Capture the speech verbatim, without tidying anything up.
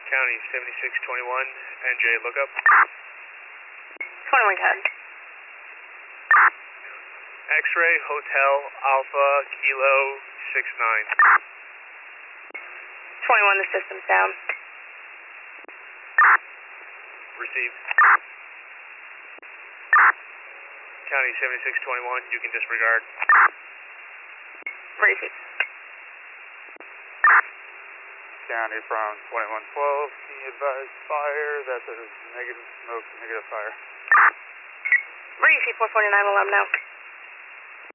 County seventy-six twenty-one, N J lookup. twenty-one C A D. X-ray Hotel Alpha Kilo six nine. twenty-one, the system's down. Received. County seventy-six twenty-one, you can disregard. Received. County from twenty-one twelve, can you advise fire? That's a negative smoke, negative fire. Receive four forty-nine, alarm now.